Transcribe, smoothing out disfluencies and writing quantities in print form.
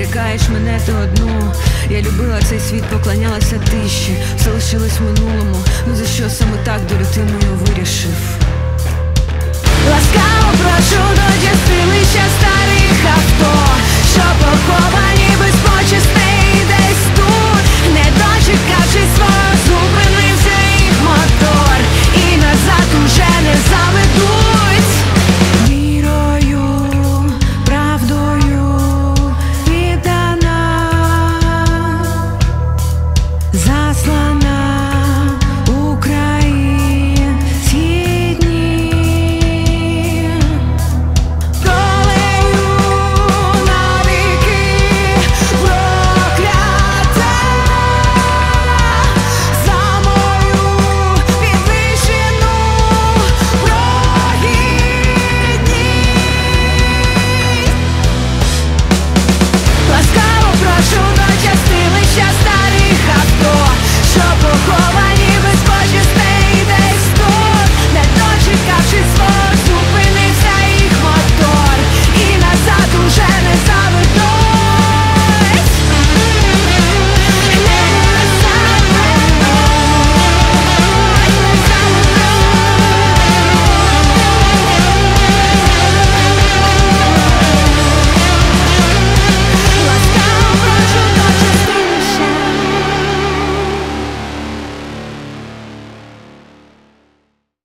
відрікаєш мене ти одну. Я любила цей світ, поклонялася тиші, все лишилось в минулому. Ну за що саме так, долю ти мою вирішив? Ласкаво прошу, доді сили щастя.